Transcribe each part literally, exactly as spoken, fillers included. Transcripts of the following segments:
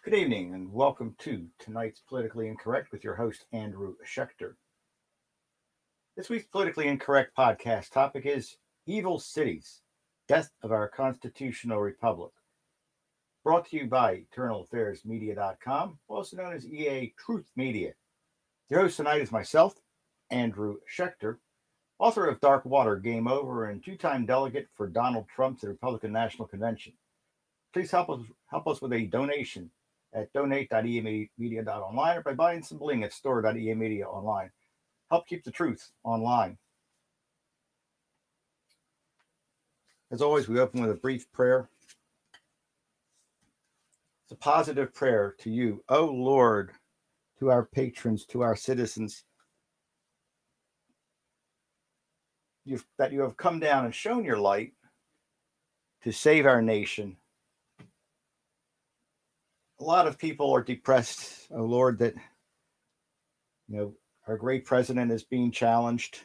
Good evening and welcome to tonight's Politically Incorrect with your host, Andrew Schechter. This week's Politically Incorrect podcast topic is Evil Cities, Death of Our Constitutional Republic. Brought to you by Eternal Affairs Media dot com, also known as E A Truth Media. Your host tonight is myself, Andrew Schechter, author of Dark Water, Game Over, and two-time delegate for Donald Trump to the Republican National Convention. Please help us help us with a donation at donate dot e a media dot online or by buying some bling at store dot e a media online. Help keep the truth online. As always, we open with a brief prayer. It's a positive prayer to you, O Lord, to our patrons, to our citizens, you've, that you have come down and shown your light to save our nation. A lot of people are depressed, O Lord, that you know our great president is being challenged.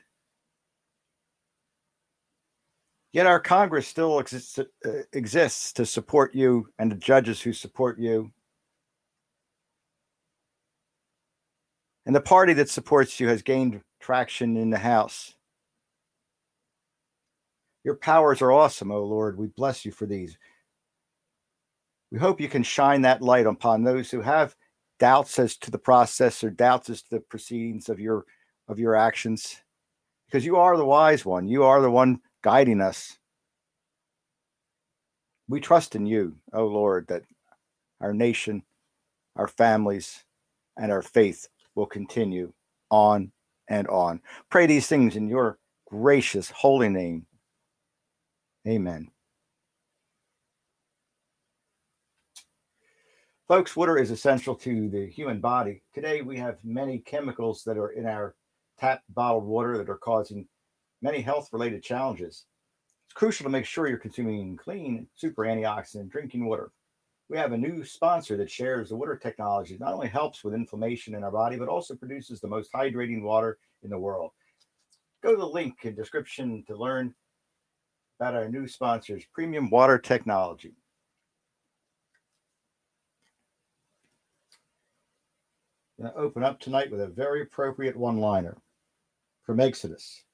Yet our Congress still exists, uh, exists to support you and the judges who support you. And the party that supports you has gained traction in the House. Your powers are awesome, O Lord. We bless you for these. We hope you can shine that light upon those who have doubts as to the process or doubts as to the proceedings of your of your actions, because you are the wise one. You are the one guiding us. We trust in you, O Lord, that our nation, our families, and our faith will continue on and on. Pray these things in your gracious holy name. Amen. Folks, water is essential to the human body. Today, we have many chemicals that are in our tap bottled water that are causing many health-related challenges. It's crucial to make sure you're consuming clean, super antioxidant drinking water. We have a new sponsor that shares the water technology. It not only helps with inflammation in our body, but also produces the most hydrating water in the world. Go to the link in the description to learn about our new sponsors, Premium Water Technology. I'm going to open up tonight with a very appropriate one-liner from Exodus.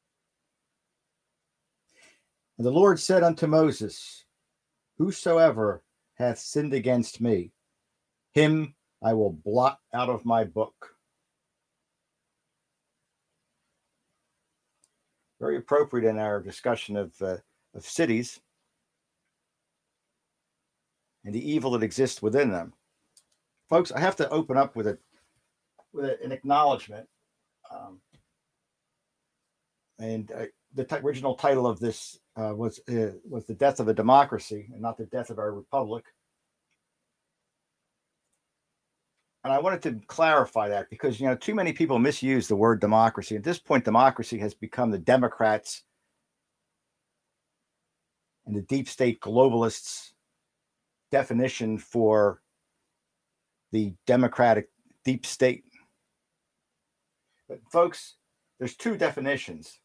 And the Lord said unto Moses, whosoever hath sinned against me, him I will blot out of my book. Very appropriate in our discussion of, uh, of cities and the evil that exists within them. Folks, I have to open up with a with a, an acknowledgement. Um, and uh, the t- original title of this uh, was uh, was the death of a democracy, and not the death of our republic. And I wanted to clarify that because you know too many people misuse the word democracy. At this point, democracy has become the Democrats and the deep state globalists' definition for the democratic deep state. But folks, there's two definitions.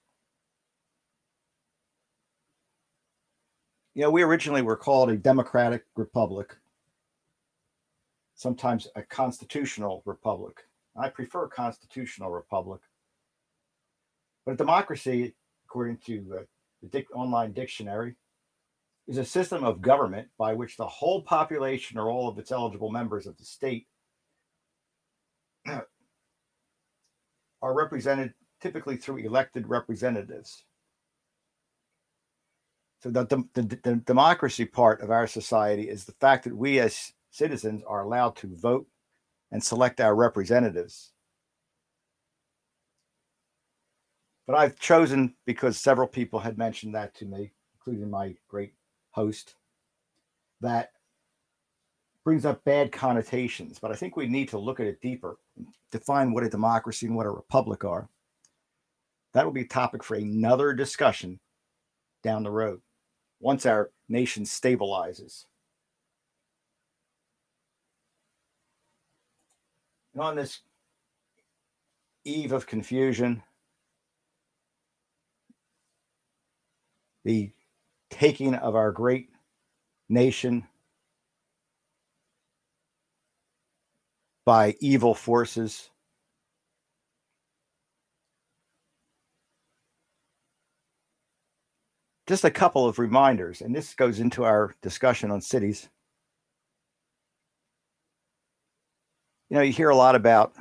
You know, we originally were called a democratic republic, sometimes a constitutional republic. I prefer constitutional republic. But a democracy, according to uh, the Dick online dictionary, is a system of government by which the whole population or all of its eligible members of the state are represented typically through elected representatives. So the, the, the democracy part of our society is the fact that we as citizens are allowed to vote and select our representatives. But I've chosen, because several people had mentioned that to me, including my great host, that brings up bad connotations. But I think we need to look at it deeper, define what a democracy and what a republic are. That will be a topic for another discussion down the road, once our nation stabilizes. And on this eve of confusion, the taking of our great nation, by evil forces. Just a couple of reminders, and this goes into our discussion on cities. You know, you hear a lot about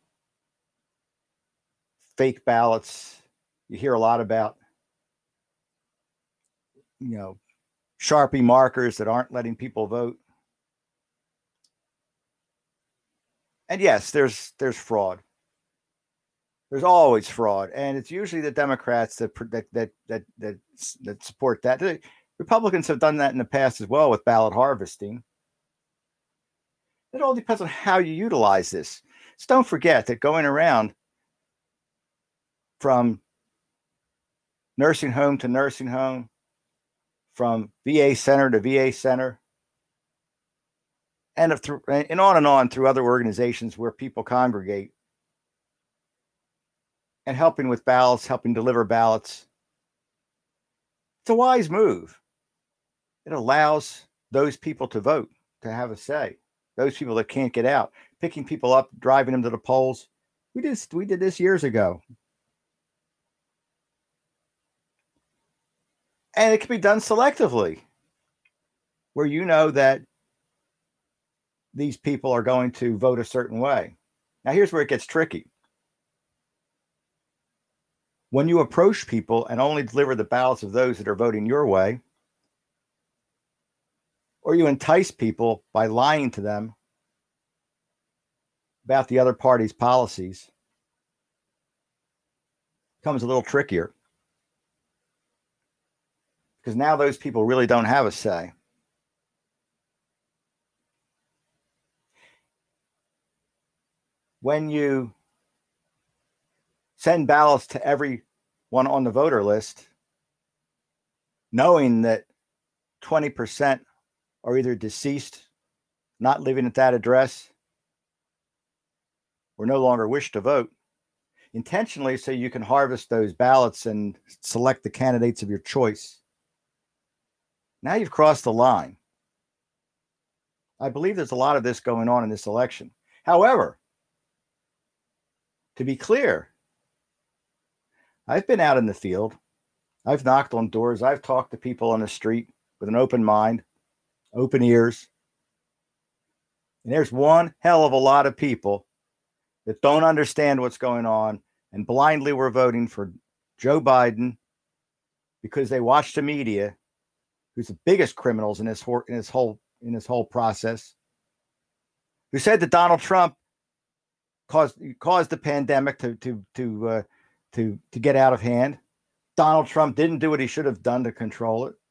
fake ballots. You hear a lot about, you know, Sharpie markers that aren't letting people vote. And yes, there's there's fraud. There's always fraud, and it's usually the Democrats that that that that that, that support that. The Republicans have done that in the past as well with ballot harvesting. It all depends on how you utilize this. So don't forget that going around from nursing home to nursing home, from V A center to V A center, and, through, and on and on through other organizations where people congregate, and helping with ballots, helping deliver ballots. It's a wise move. It allows those people to vote, to have a say. Those people that can't get out, picking people up, driving them to the polls. We did, we did this years ago. And it can be done selectively, where you know that these people are going to vote a certain way. Now, here's where it gets tricky. When you approach people and only deliver the ballots of those that are voting your way, or you entice people by lying to them about the other party's policies, it becomes a little trickier. Because now those people really don't have a say. When you send ballots to everyone on the voter list, knowing that twenty percent are either deceased, not living at that address, or no longer wish to vote, intentionally so you can harvest those ballots and select the candidates of your choice. Now you've crossed the line. I believe there's a lot of this going on in this election. However, to be clear, I've been out in the field. I've knocked on doors. I've talked to people on the street with an open mind, open ears. And there's one hell of a lot of people that don't understand what's going on and blindly were voting for Joe Biden because they watched the media, who's the biggest criminals in this, in this whole in this whole process, who said that Donald Trump caused caused the pandemic to to to uh, to to get out of hand. Donald Trump didn't do what he should have done to control it.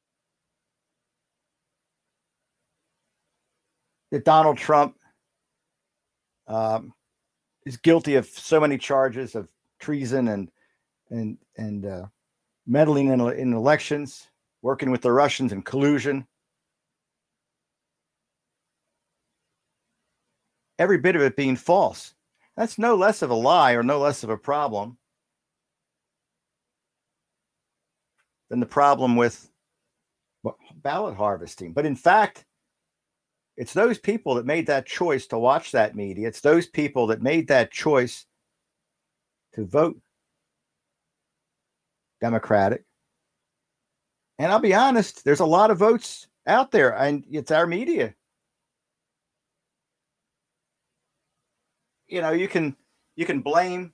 That Donald Trump um, is guilty of so many charges of treason and and and uh, meddling in, in elections, working with the Russians and collusion. Every bit of it being false. That's no less of a lie or no less of a problem than the problem with ballot harvesting. But in fact, it's those people that made that choice to watch that media. It's those people that made that choice to vote Democratic. And I'll be honest, there's a lot of votes out there, and it's our media. You know, you can you can blame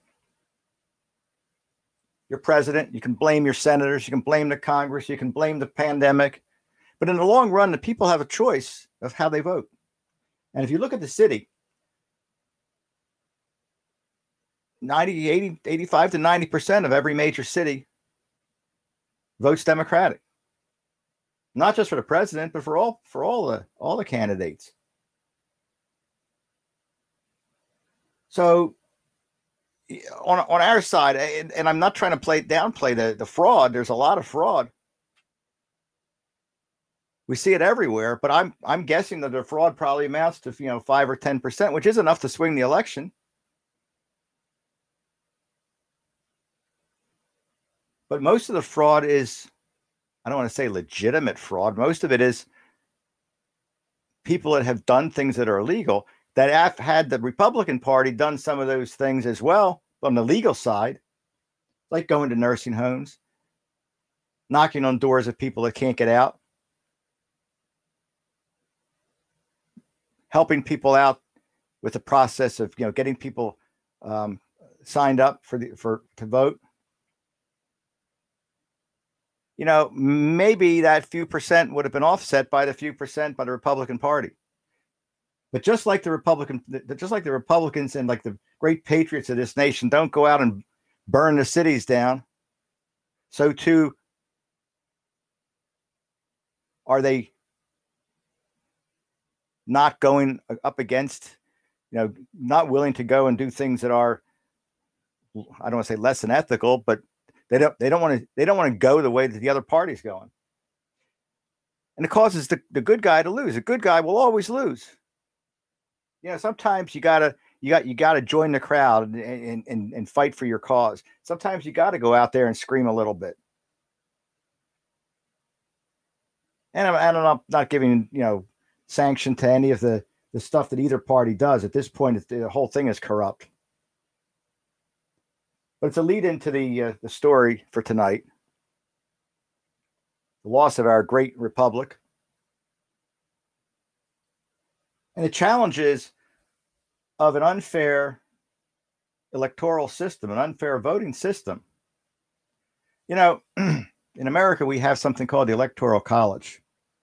your president, you can blame your senators, you can blame the Congress, you can blame the pandemic. But in the long run, the people have a choice of how they vote. And if you look at the city, ninety, eighty, eighty-five to ninety percent of every major city votes Democratic. Not just for the president, but for all for all the all the candidates. So on, on our side, and, and I'm not trying to play downplay the, the fraud. There's a lot of fraud. We see it everywhere, but I'm I'm guessing that the fraud probably amounts to, you know, five or ten percent, which is enough to swing the election. But most of the fraud is, I don't want to say legitimate fraud. Most of it is people that have done things that are illegal, that had the Republican Party done some of those things as well on the legal side, like going to nursing homes, knocking on doors of people that can't get out, helping people out with the process of, you know, getting people um, signed up for the for to vote. You know, maybe that few percent would have been offset by the few percent by the Republican Party. But just like the Republican, just like the Republicans and like the great patriots of this nation don't go out and burn the cities down, so too are they not going up against, you know, not willing to go and do things that are, I don't want to say less than ethical, but they don't they don't want to they don't want to go the way that the other party's going. And it causes the, the good guy to lose. The good guy will always lose. You know, sometimes you gotta you got you gotta join the crowd and and, and fight for your cause. Sometimes you gotta go out there and scream a little bit. And I'm, and I'm not giving, you know, sanction to any of the, the stuff that either party does. At this point, the whole thing is corrupt. But it's a lead into the uh, the story for tonight. The loss of our great republic. And the challenges of an unfair electoral system, an unfair voting system. You know, in America, we have something called the Electoral College.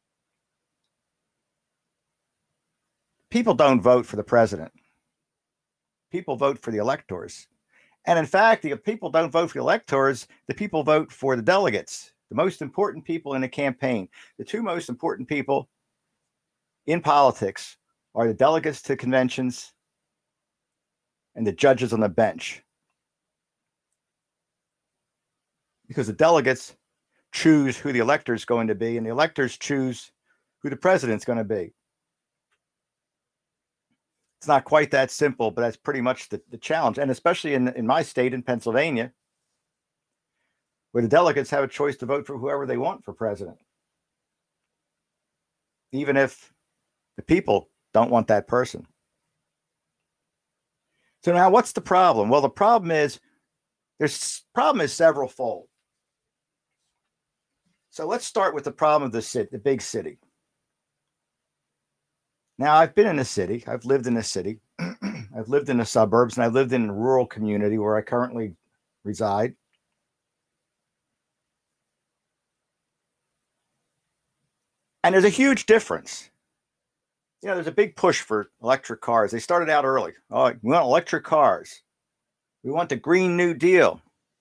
People don't vote for the president. People vote for the electors. And in fact, the people don't vote for the electors. The people vote for the delegates, the most important people in a campaign. The two most important people in politics are the delegates to conventions and the judges on the bench. Because the delegates choose who the elector is going to be, and the electors choose who the president's going to be. It's not quite that simple, but that's pretty much the, the challenge. And especially in, in my state, in Pennsylvania, where the delegates have a choice to vote for whoever they want for president, even if the people don't want that person. So now what's the problem? Well, the problem is, there's problem is several fold. So let's start with the problem of the city, the big city. Now, I've been in a city. I've lived in a city. I've lived in the suburbs, and I've lived in a rural community where I currently reside. And there's a huge difference. You know, there's a big push for electric cars. They started out early. Oh, we want electric cars. We want the Green New Deal.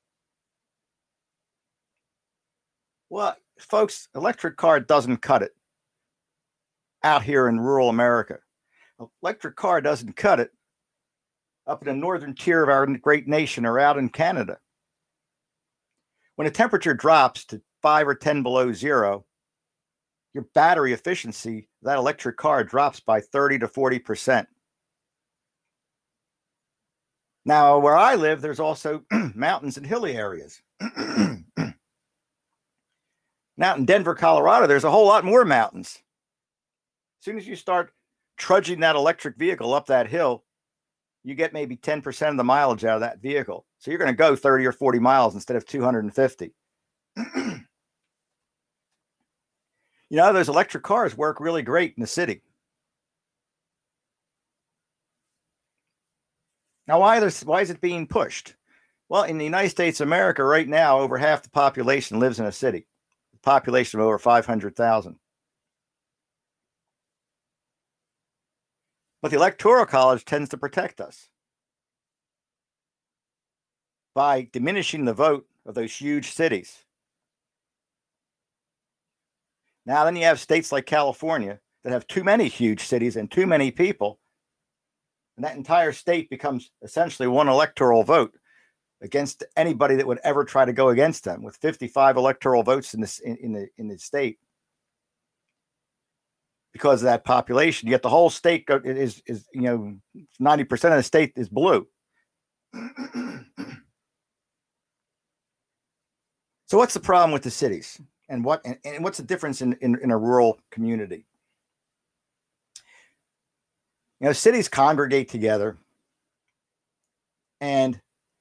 Well, folks, electric car doesn't cut it out here in rural America. Electric car doesn't cut it up in the northern tier of our great nation or out in Canada. When the temperature drops to five or ten below zero, your battery efficiency, that electric car drops by thirty to forty percent. Now, where I live, there's also mountains and hilly areas. Now in Denver, Colorado, there's a whole lot more mountains. As soon as you start trudging that electric vehicle up that hill, you get maybe ten percent of the mileage out of that vehicle. So you're going to go thirty or forty miles instead of two hundred fifty. You know, those electric cars work really great in the city. Now, why, why is it being pushed? Well, in the United States of America right now, over half the population lives in a city. A population of over five hundred thousand. But the Electoral College tends to protect us by diminishing the vote of those huge cities. Now, then you have states like California that have too many huge cities and too many people, and that entire state becomes essentially one electoral vote against anybody that would ever try to go against them, with fifty-five electoral votes in this in, in the in the state. Because of that population, yet the whole state is is you know ninety percent of the state is blue. So what's the problem with the cities? And what and, and what's the difference in, in, in a rural community? You know, cities congregate together, and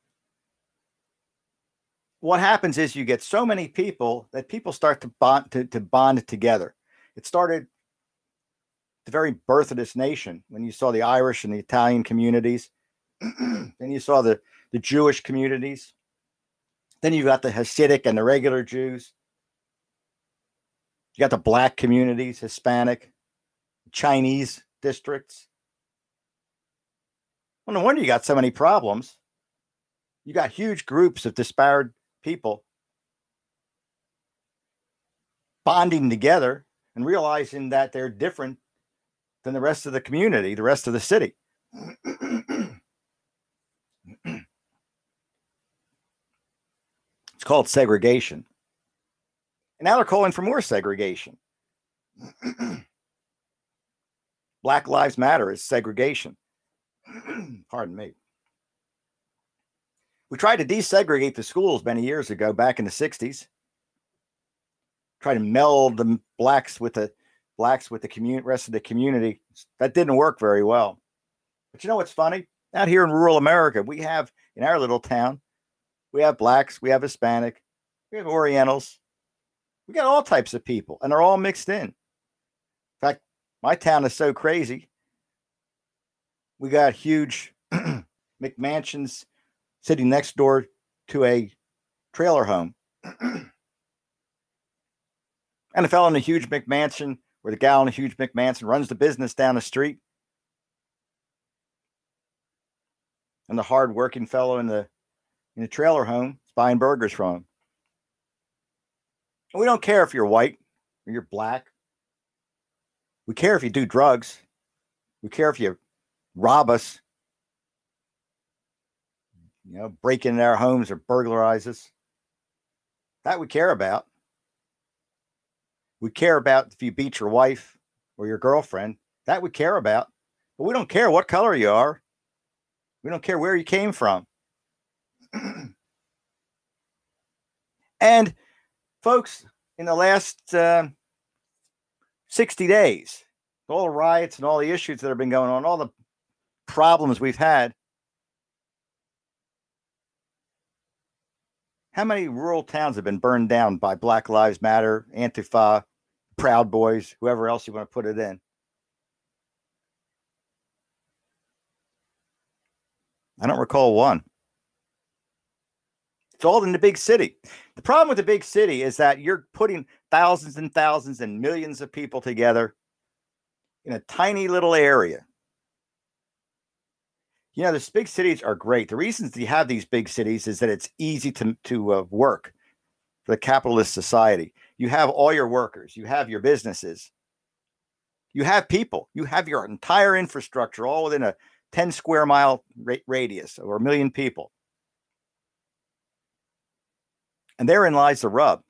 what happens is you get so many people that people start to bond to, to bond together. It started the very birth of this nation when you saw the Irish and the Italian communities. Then you saw the, the Jewish communities. Then you got the Hasidic and the regular Jews. You got the black communities, Hispanic, Chinese districts. Well, no wonder you got so many problems. You got huge groups of disparate people bonding together and realizing that they're different than the rest of the community, the rest of the city. It's called segregation. And now they're calling for more segregation. Black Lives Matter is segregation. Pardon me. We tried to desegregate the schools many years ago, back in the sixties. Try to meld the blacks with the blacks with the community, rest of the community. That didn't work very well. But you know what's funny? Out here in rural America, we have, in our little town, we have blacks, we have Hispanic, we have Orientals. We got all types of people, and they're all mixed in. In fact, my town is so crazy. We got huge McMansions sitting next door to a trailer home. And a fellow in a huge McMansion, where the gal in a huge McMansion runs the business down the street. And the hard-working fellow in the in the trailer home is buying burgers from him. And we don't care if you're white or you're black. We care if you do drugs. We care if you rob us, you know, break into our homes or burglarize us. That we care about. We care about if you beat your wife or your girlfriend. That we care about. But we don't care what color you are. We don't care where you came from. And folks, in the last uh, sixty days, all the riots and all the issues that have been going on, all the problems we've had, how many rural towns have been burned down by Black Lives Matter, Antifa, Proud Boys, whoever else you want to put it in? I don't recall one. It's all in the big city. The problem with the big city is that you're putting thousands and thousands and millions of people together in a tiny little area. You know, the big cities are great. The reasons you have these big cities is that it's easy to, to uh, work for the capitalist society. You have all your workers. You have your businesses. You have people. You have your entire infrastructure all within a ten square mile ra- radius or a million people. And therein lies the rub.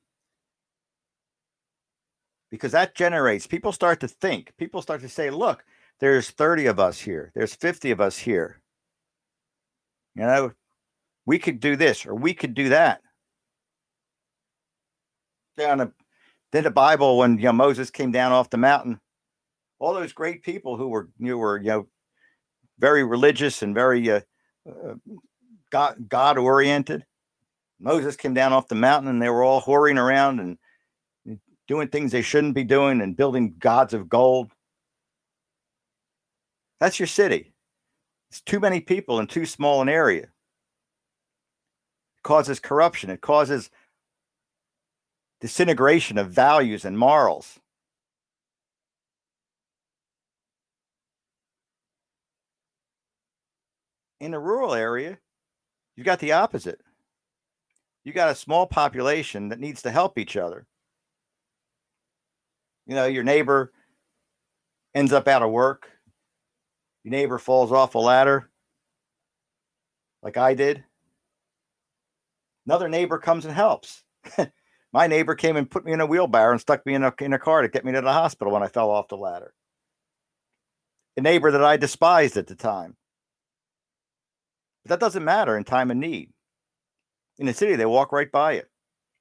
Because that generates, people start to think, people start to say, look, there's thirty of us here. There's fifty of us here. You know, we could do this or we could do that. Down a, in the Bible, when you know Moses came down off the mountain, all those great people who were you know, were you know very religious and very uh, uh, God God oriented. Moses came down off the mountain and they were all whoring around and doing things they shouldn't be doing and building gods of gold. That's your city. It's too many people in too small an area. It causes corruption. It causes disintegration of values and morals. In a rural area, you've got the opposite. You got a small population that needs to help each other. You know, your neighbor ends up out of work. Your neighbor falls off a ladder, like I did. Another neighbor comes and helps. My neighbor came and put me in a wheelbarrow and stuck me in a, in a car to get me to the hospital when I fell off the ladder. A neighbor that I despised at the time. But that doesn't matter in time of need. In the city, they walk right by you.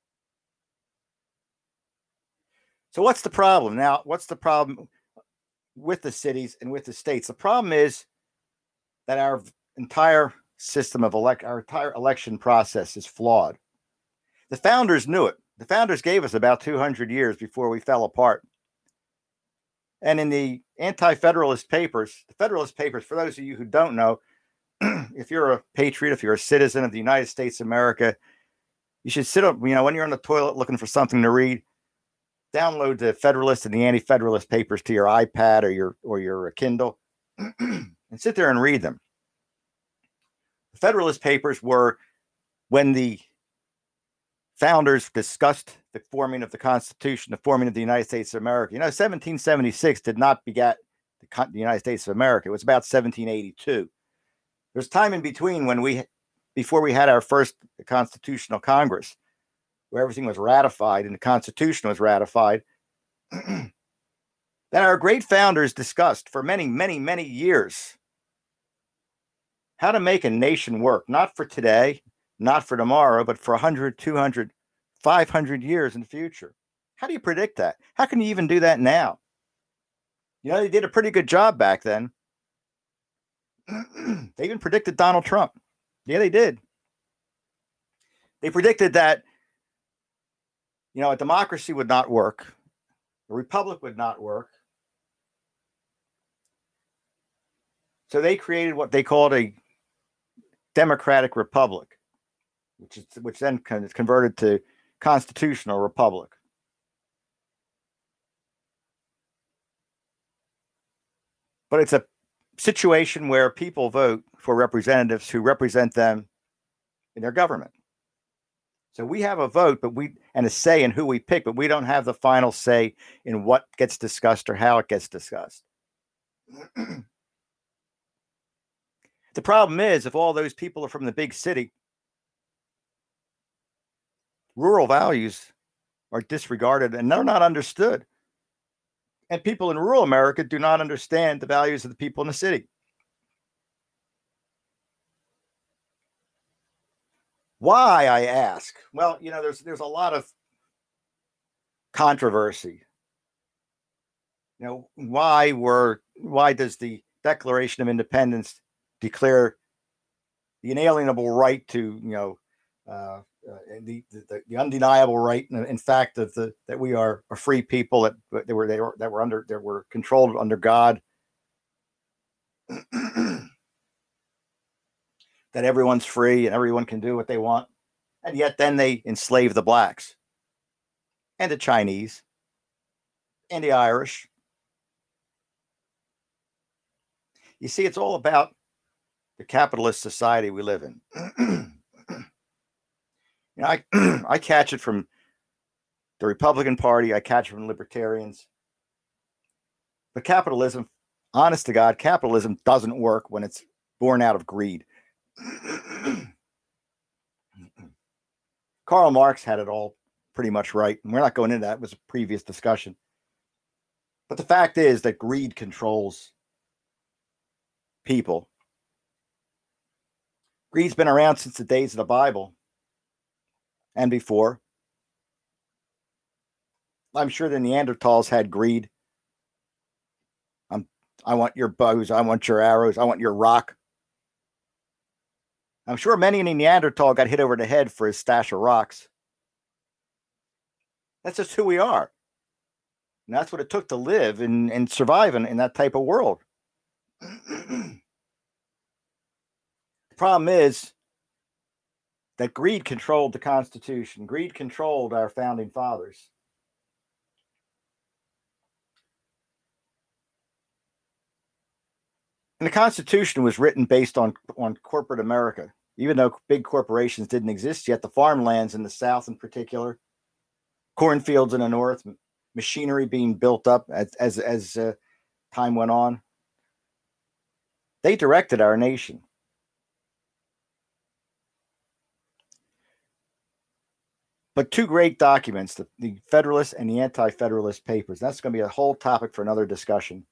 So what's the problem? Now, what's the problem? with the cities and with the states. The problem is that our entire system of elect, our entire election process is flawed. The founders knew it. The founders gave us about two hundred years before we fell apart. And in the anti-federalist papers, the Federalist Papers, for those of you who don't know, if you're a patriot, if you're a citizen of the United States of America, you should sit up, you know, when you're on the toilet looking for something to read, download the Federalist and the Anti-Federalist Papers to your iPad or your or your Kindle and sit there and read them. The Federalist Papers were when the founders discussed the forming of the Constitution, the forming of the United States of America. You know, seventeen seventy-six did not beget the, the United States of America. It was about seventeen eighty-two. There's time in between when we, before we had our first Constitutional Congress, where everything was ratified and the Constitution was ratified, that our great founders discussed for many, many, many years how to make a nation work, not for today, not for tomorrow, but for one hundred, two hundred, five hundred years in the future. How do you predict that? How can you even do that now? You know, they did a pretty good job back then. They even predicted Donald Trump. Yeah, they did. They predicted that, you know, a democracy would not work. A republic would not work. So they created what they called a democratic republic, which is which then converted to constitutional republic. But it's a situation where people vote for representatives who represent them in their government. So we have a vote, but we and a say in who we pick, but we don't have the final say in what gets discussed or how it gets discussed. The problem is, if all those people are from the big city, rural values are disregarded and they're not understood. And people in rural America do not understand the values of the people in the city. Why, I ask? Well, you know, there's there's a lot of controversy. You know, why were why does the Declaration of Independence declare the inalienable right to, you know, uh, uh, the, the the undeniable right, in fact, of the that we are a free people, that they were they were that were under that were controlled under God, that everyone's free and everyone can do what they want, and yet then they enslave the blacks and the Chinese and the Irish. You see, it's all about the capitalist society we live in. You know, I I catch it from the Republican Party. I catch it from libertarians. But capitalism, honest to God, capitalism doesn't work when it's born out of greed. Karl Marx had it all pretty much right. And we're not going into that. It was a previous discussion. But the fact is that greed controls people. Greed's been around since the days of the Bible and before. I'm sure the Neanderthals had greed. I'm, I want your bows. I want your arrows. I want your rock. I'm sure many in Neanderthal got hit over the head for his stash of rocks. That's just who we are. And that's what it took to live and, and survive in, in that type of world. The problem is that greed controlled the Constitution. Greed controlled our founding fathers. And the Constitution was written based on, on corporate America. Even though big corporations didn't exist yet, the farmlands in the South in particular, cornfields in the North, machinery being built up as, as, as uh, time went on, they directed our nation. But two great documents, the, the Federalist and the Anti-Federalist Papers. That's going to be a whole topic for another discussion.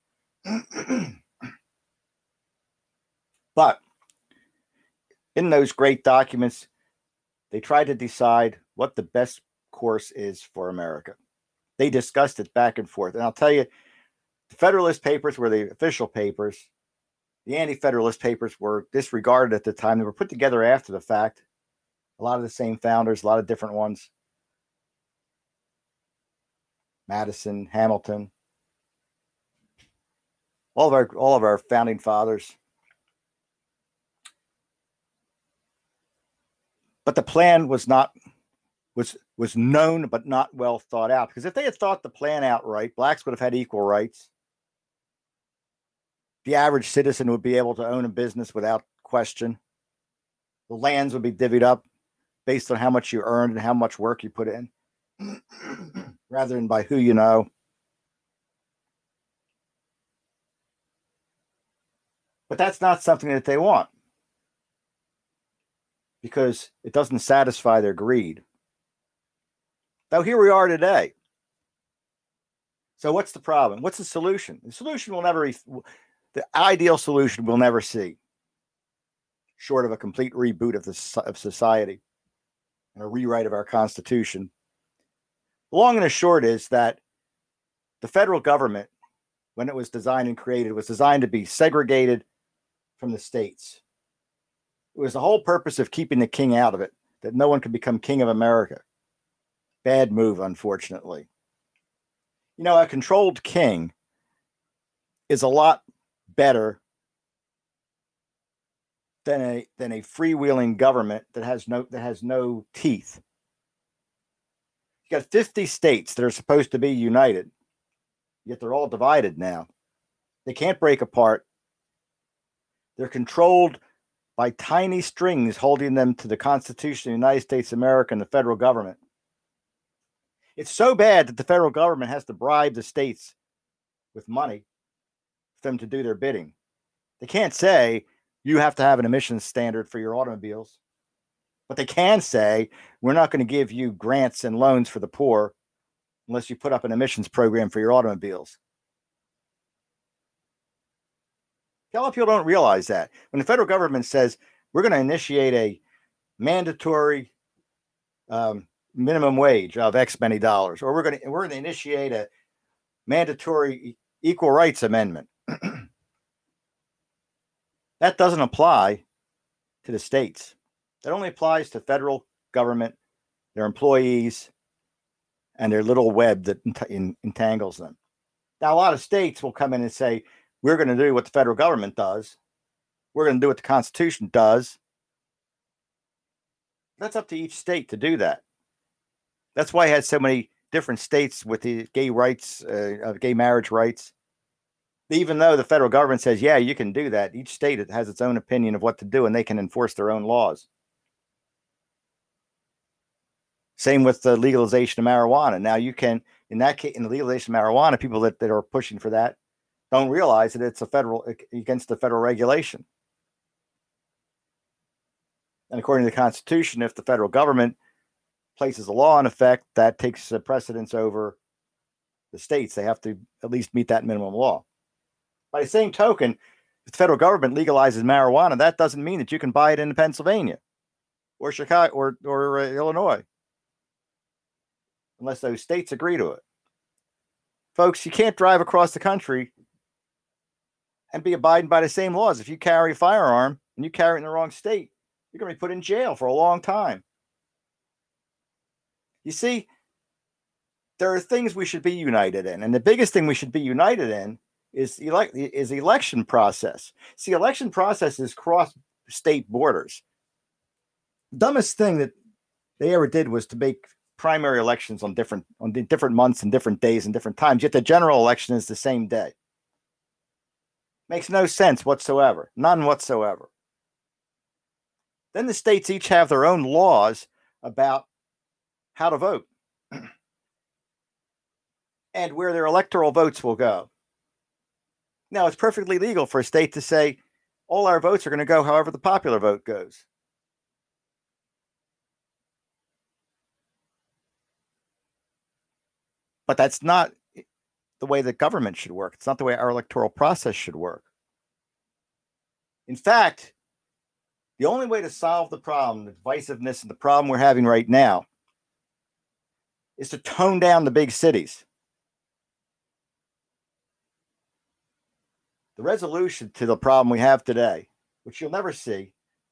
But in those great documents, they tried to decide what the best course is for America. They discussed it back and forth. And I'll tell you, The Federalist Papers were the official papers. The Anti-Federalist Papers were disregarded at the time. They were put together after the fact. A lot of the same founders, a lot of different ones. Madison, Hamilton, all of our all of our founding fathers. But the plan was not was was known but not well thought out. Because if they had thought the plan out right, blacks would have had equal rights. The average citizen would be able to own a business without question. The lands would be divvied up based on how much you earned and how much work you put in, rather than by who you know. But that's not something that they want, because it doesn't satisfy their greed. Now, here we are today. So what's the problem? What's the solution? The solution will never, the ideal solution we'll never see, short of a complete reboot of the of society and a rewrite of our Constitution. The long and the short is that the federal government, when it was designed and created, was designed to be segregated from the states. It was the whole purpose of keeping the king out of it, that no one could become king of America. Bad move, unfortunately. You know, a controlled king is a lot better than a than a freewheeling government that has no that has no teeth. You got fifty states that are supposed to be united, yet they're all divided now. They can't break apart. They're controlled by tiny strings holding them to the Constitution of the United States of America and the federal government. It's so bad that the federal government has to bribe the states with money for them to do their bidding. They can't say you have to have an emissions standard for your automobiles, but they can say we're not going to give you grants and loans for the poor unless you put up an emissions program for your automobiles. A lot of people don't realize that. When the federal government says we're going to initiate a mandatory um, minimum wage of X many dollars, or we're going to we're going to initiate a mandatory equal rights amendment, that doesn't apply to the states. That only applies to federal government, their employees, and their little web that ent- entangles them. Now, a lot of states will come in and say, we're going to do what the federal government does. We're going to do what the Constitution does. That's up to each state to do that. That's why I had so many different states with the gay rights, uh, gay marriage rights. Even though the federal government says, yeah, you can do that, each state has its own opinion of what to do, and they can enforce their own laws. Same with the legalization of marijuana. Now you can, in that case, in the legalization of marijuana, people that, that are pushing for that don't realize that it's a federal against the federal regulation. And according to the Constitution, if the federal government places a law in effect, that takes precedence over the states. They have to at least meet that minimum law. By the same token, if the federal government legalizes marijuana, that doesn't mean that you can buy it in Pennsylvania or Chicago or, or uh, Illinois, unless those states agree to it. Folks, you can't drive across the country and be abiding by the same laws. If you carry a firearm and you carry it in the wrong state, you're going to be put in jail for a long time. You see, there are things we should be united in. And the biggest thing we should be united in is elect is the election process. See, election processes cross state borders. The dumbest thing that they ever did was to make primary elections on different on different months and different days and different times, yet the general election is the same day. Makes no sense whatsoever. None whatsoever. Then the states each have their own laws about how to vote and where their electoral votes will go. Now, it's perfectly legal for a state to say all our votes are going to go however the popular vote goes. But that's not the way the government should work. It's not the way our electoral process should work. In fact, the only way to solve the problem, the divisiveness and the problem we're having right now, is to tone down the big cities. The resolution to the problem we have today, which you'll never see,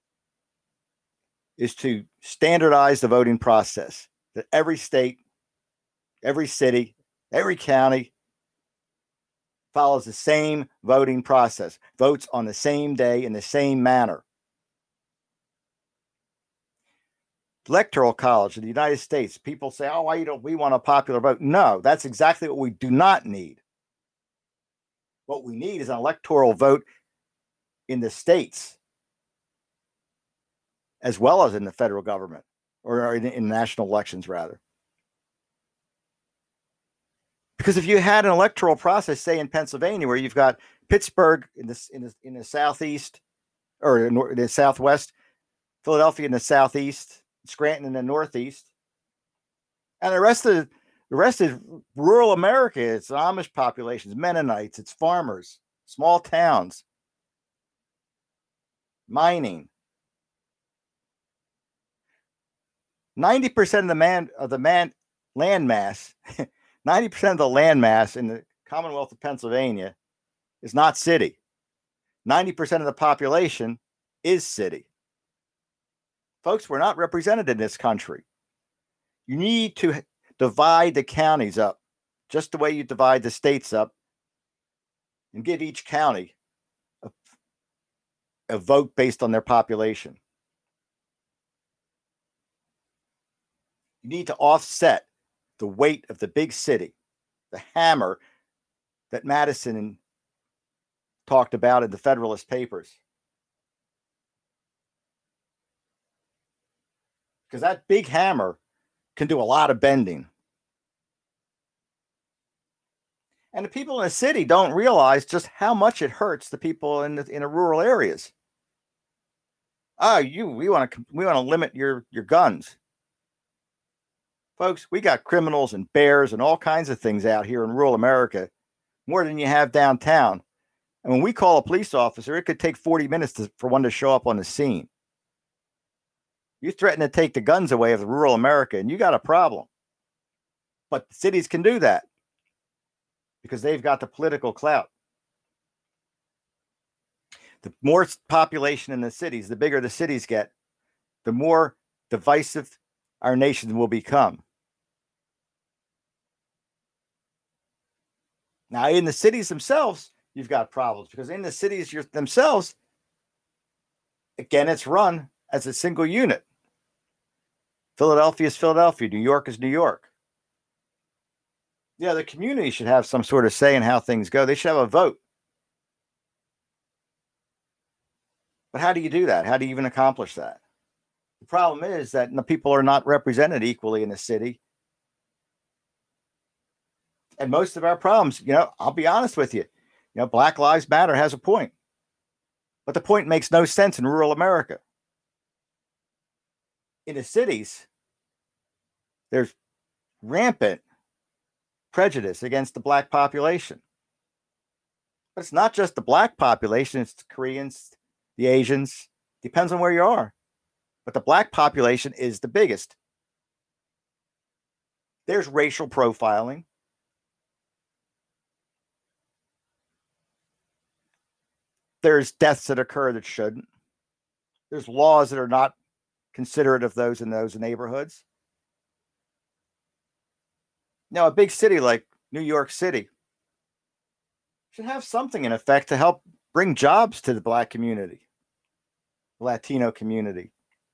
is to standardize the voting process, that every state, every city, every county follows the same voting process, votes on the same day in the same manner. Electoral College in the United States, people say, oh, why don't we want a popular vote? No, that's exactly what we do not need. What we need is an electoral vote in the states, as well as in the federal government, or in, in national elections, rather. Because if you had an electoral process, say in Pennsylvania, where you've got Pittsburgh in the, in the, in the southeast, or in the southwest, Philadelphia in the southeast, Scranton in the northeast, and the rest of the rest is rural America. It's Amish populations, Mennonites, it's farmers, small towns, mining. ninety percent of the man of the man land mass, ninety percent of the land mass in the Commonwealth of Pennsylvania is not city. ninety percent of the population is city. Folks, we're not represented in this country. You need to divide the counties up just the way you divide the states up, and give each county a, a vote based on their population. You need to offset the weight of the big city, the hammer that Madison talked about in the Federalist Papers. Because that big hammer can do a lot of bending. And the people in the city don't realize just how much it hurts the people in the, in the rural areas. Oh, you we want to we want to limit your, your guns. Folks, we got criminals and bears and all kinds of things out here in rural America, more than you have downtown. And when we call a police officer, it could take forty minutes to, for one to show up on the scene. You threaten to take the guns away of the rural America, and you got a problem. But the cities can do that because they've got the political clout. The more population in the cities, the bigger the cities get, the more divisive our nation will become. Now, in the cities themselves, you've got problems because in the cities themselves, again, it's run as a single unit. Philadelphia is Philadelphia. New York is New York. Yeah, the community should have some sort of say in how things go. They should have a vote. But how do you do that? How do you even accomplish that? The problem is that the people are not represented equally in the city. And most of our problems, you know, I'll be honest with you, you know, Black Lives Matter has a point. But the point makes no sense in rural America. In the cities, there's rampant prejudice against the Black population. But it's not just the Black population, it's the Koreans, the Asians, depends on where you are. But the Black population is the biggest. There's racial profiling. There's deaths that occur that shouldn't. There's laws that are not considerate of those in those neighborhoods. Now, a big city like New York City should have something in effect to help bring jobs to the Black community, Latino community.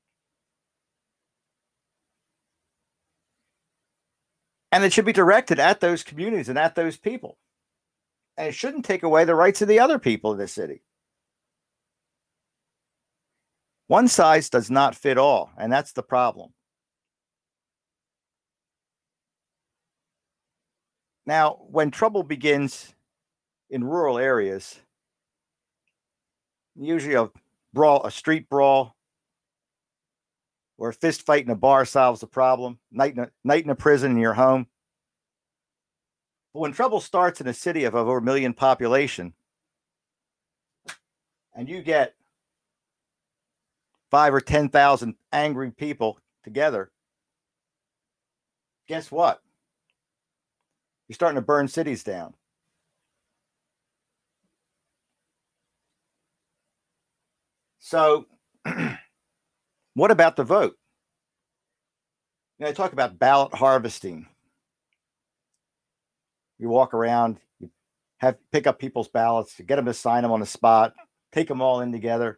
And it should be directed at those communities and at those people. And it shouldn't take away the rights of the other people of the city. One size does not fit all, and that's the problem. Now, when trouble begins in rural areas, usually a brawl, a street brawl, or a fist fight in a bar solves the problem. Night in a, night in a prison in your home. But when trouble starts in a city of over a million population, and you get five or ten thousand angry people together, guess what? You're starting to burn cities down. So, what about the vote? You know, I talk about ballot harvesting. You walk around, you have pick up people's ballots, you get them to sign them on the spot, take them all in together.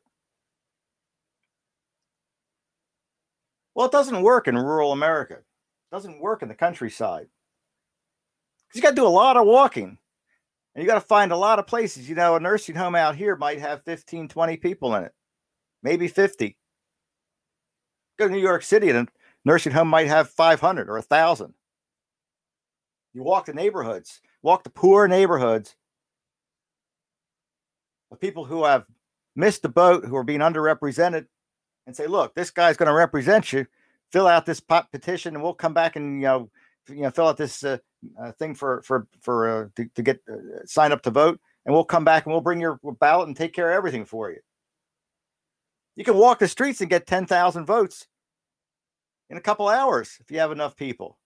Well, it doesn't work in rural America. It doesn't work in the countryside. Because you got to do a lot of walking. And you got to find a lot of places. You know, a nursing home out here might have fifteen, twenty people in it. Maybe fifty. Go to New York City and a nursing home might have five hundred or one thousand. You walk the neighborhoods, walk the poor neighborhoods of people who have missed the boat, who are being underrepresented, and say, look, this guy's going to represent you. Fill out this petition and we'll come back and, you know, you know, fill out this uh, uh, thing for, for, for, uh, to, to get, uh, sign up to vote. And we'll come back and we'll bring your ballot and take care of everything for you. You can walk the streets and get ten thousand votes in a couple hours if you have enough people.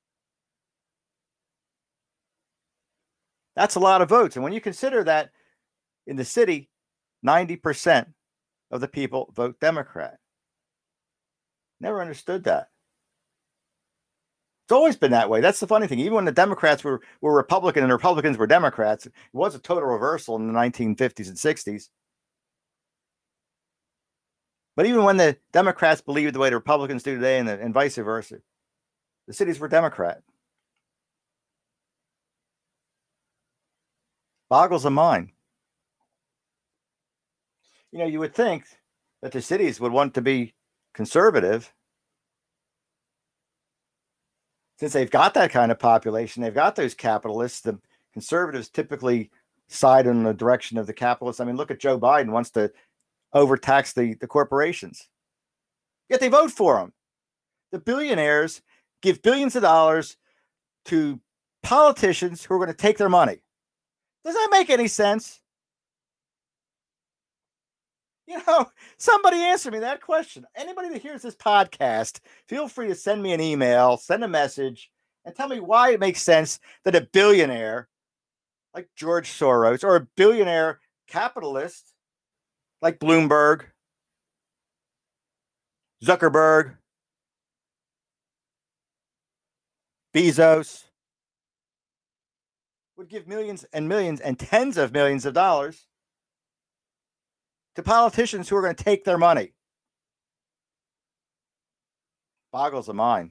That's a lot of votes. And when you consider that in the city, ninety percent of the people vote Democrat. Never understood that. It's always been that way. That's the funny thing. Even when the Democrats were, were Republican and the Republicans were Democrats, it was a total reversal in the nineteen fifties and sixties. But even when the Democrats believed the way the Republicans do today and, the, and vice versa, the cities were Democrat. Boggles the mind. You know, you would think that the cities would want to be conservative since they've got that kind of population. They've got those capitalists. The conservatives typically side in the direction of the capitalists. I mean, look at Joe Biden wants to overtax the, the corporations. Yet they vote for them. The billionaires give billions of dollars to politicians who are going to take their money. Does that make any sense? You know, somebody answer me that question. Anybody that hears this podcast, feel free to send me an email, send a message, and tell me why it makes sense that a billionaire like George Soros or a billionaire capitalist like Bloomberg, Zuckerberg, Bezos would give millions and millions and tens of millions of dollars to politicians who are going to take their money. Boggles the mind.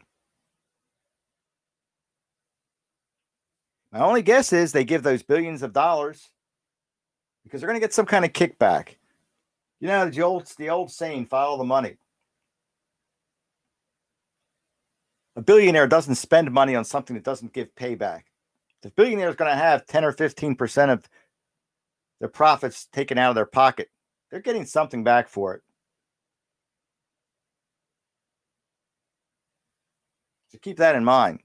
My only guess is they give those billions of dollars because they're going to get some kind of kickback. You know, the old, the old saying, follow the money. A billionaire doesn't spend money on something that doesn't give payback. The billionaire is going to have ten or fifteen percent of their profits taken out of their pocket. They're getting something back for it. So keep that in mind.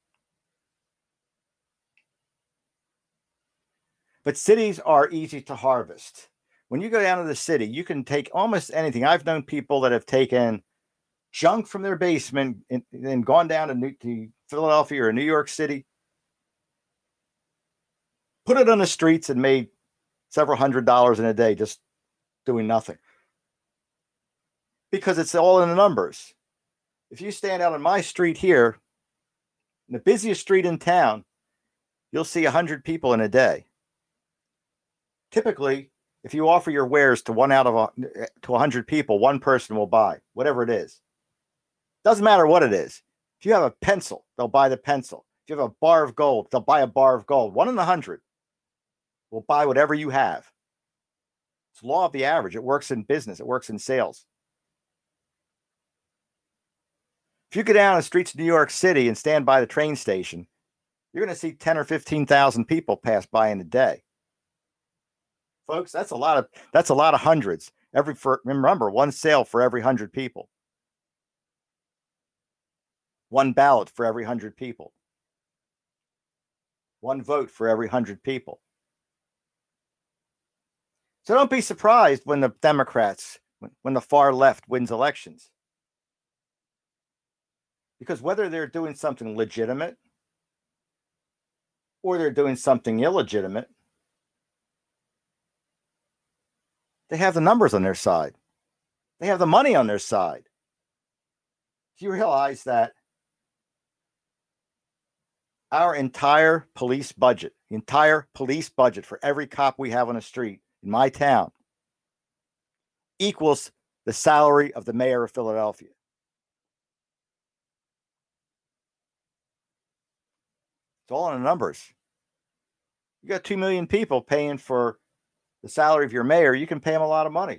But cities are easy to harvest. When you go down to the city, you can take almost anything. I've known people that have taken junk from their basement and, and gone down to, New, to Philadelphia or New York City, put it on the streets and made several hundred dollars in a day just doing nothing. Because it's all in the numbers. If you stand out on my street here, the busiest street in town, you'll see one hundred people in a day. Typically, if you offer your wares to one out of a, to one hundred people, one person will buy whatever it is. Doesn't matter what it is. If you have a pencil, they'll buy the pencil. If you have a bar of gold, they'll buy a bar of gold. One in a hundred will buy whatever you have. It's law of the average. It works in business. It works in sales. If you go down the streets of New York City and stand by the train station, you're going to see ten or fifteen thousand people pass by in a day. Folks, that's a lot of that's a lot of hundreds. Every for, remember, one sale for every hundred people. One ballot for every hundred people. One vote for every hundred people. So don't be surprised when the Democrats, when, when the far left wins elections. Because whether they're doing something legitimate or they're doing something illegitimate, they have the numbers on their side. They have the money on their side. Do you realize that our entire police budget, the entire police budget for every cop we have on the street in my town equals the salary of the mayor of Philadelphia? It's all in the numbers. You got two million people paying for the salary of your mayor. You can pay them a lot of money.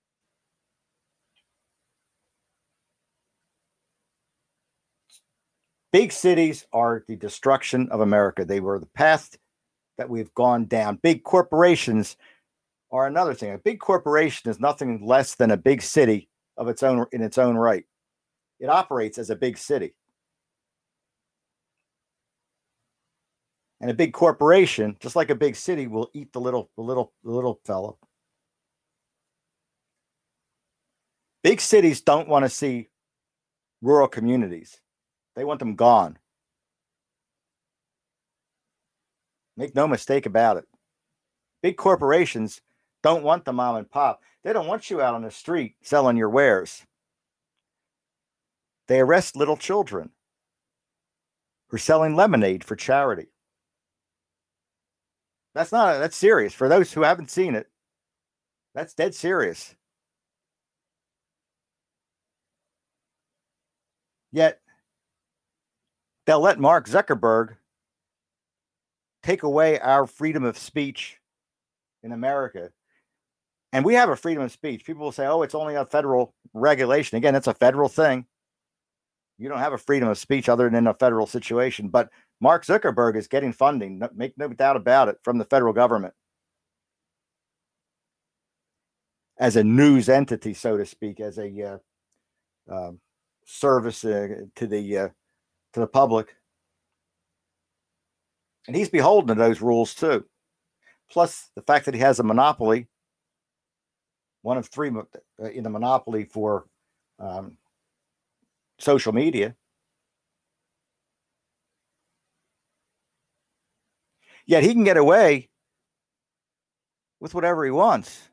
Big cities are the destruction of America. They were the path that we've gone down. Big corporations are another thing. A big corporation is nothing less than a big city of its own in its own right. It operates as a big city. And a big corporation, just like a big city, will eat the little, the little, the little fellow. Big cities don't want to see rural communities. They want them gone. Make no mistake about it. Big corporations don't want the mom and pop. They don't want you out on the street selling your wares. They arrest little children who are selling lemonade for charity. That's not, that's serious. For those who haven't seen it, that's dead serious. Yet, they'll let Mark Zuckerberg take away our freedom of speech in America. And we have a freedom of speech. People will say, oh, it's only a federal regulation. Again, it's a federal thing. You don't have a freedom of speech other than in a federal situation. But Mark Zuckerberg is getting funding, make no doubt about it, from the federal government as a news entity, so to speak, as a uh, uh, service uh, to the uh, to the public. And he's beholden to those rules too. Plus the fact that he has a monopoly, one of three in the monopoly for um, social media. Yet he can get away with whatever he wants.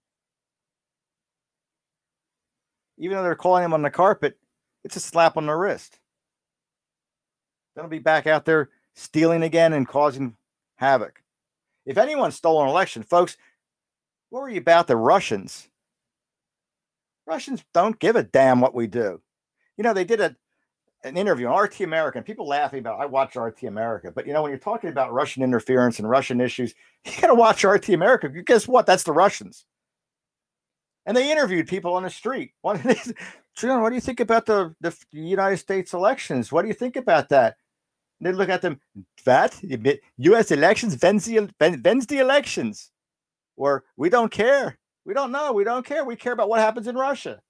Even though they're calling him on the carpet, it's a slap on the wrist. They'll be back out there stealing again and causing havoc. If anyone stole an election, folks, worry about the Russians. Russians don't give a damn what we do. You know, they did a, an interview on R T America, and people laughing about, I watch R T America, but you know, when you're talking about Russian interference and Russian issues, you got to watch R T America. Guess what? That's the Russians. And they interviewed people on the street. What, John, what do you think about the, the United States elections? What do you think about that? And they look at them, that U S elections, Wednesday, Wednesday elections, or we don't care. We don't know. We don't care. We care about what happens in Russia.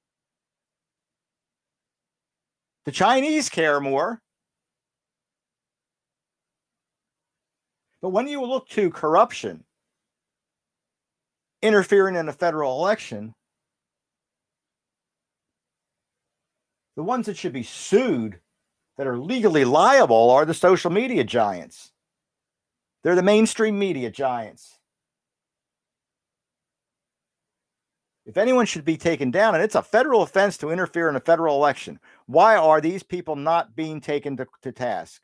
The Chinese care more. But when you look to corruption interfering in a federal election, the ones that should be sued, that are legally liable, are the social media giants. They're the mainstream media giants. If anyone should be taken down, and it's a federal offense to interfere in a federal election, why are these people not being taken to, to task?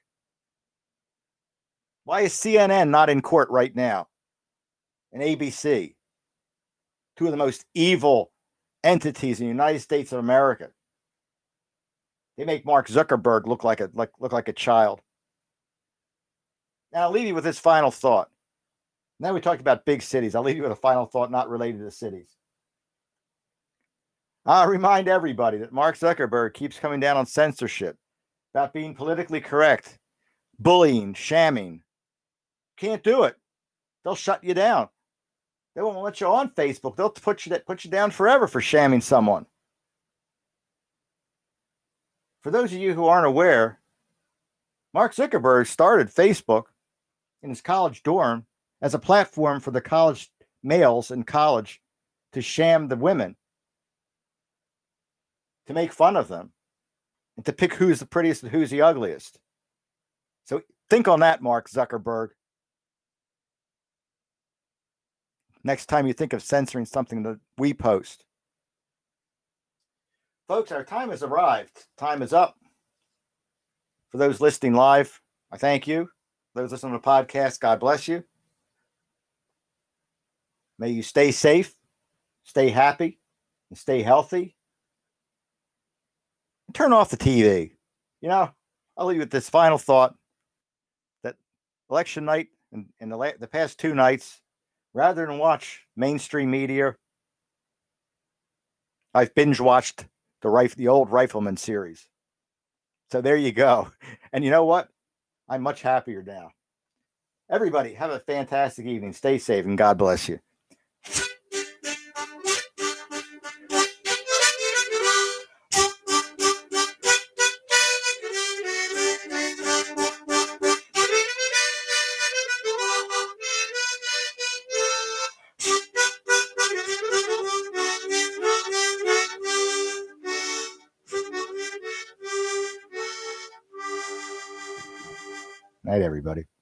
Why is C N N not in court right now? And A B C, two of the most evil entities in the United States of America. They make Mark Zuckerberg look like a like look like a child. Now I'll leave you with this final thought. Now we talked about big cities. I'll leave you with a final thought not related to the cities. I'll remind everybody that Mark Zuckerberg keeps coming down on censorship, about being politically correct, bullying, shamming. Can't do it. They'll shut you down. They won't let you on Facebook. They'll put you, put you down forever for shamming someone. For those of you who aren't aware, Mark Zuckerberg started Facebook in his college dorm as a platform for the college males in college to sham the women, to make fun of them, and to pick who's the prettiest and who's the ugliest. So think on that, Mark Zuckerberg. Next time you think of censoring something that we post. Folks, our time has arrived. Time is up. For those listening live, I thank you. Those listening to the podcast, God bless you. May you stay safe, stay happy, and stay healthy. And turn off the T V. You know, I'll leave you with this final thought that election night and, and the, la- the past two nights, rather than watch mainstream media, I've binge watched the rif- the old Rifleman series. So there you go. And you know what? I'm much happier now. Everybody, have a fantastic evening. Stay safe and God bless you. Night, everybody.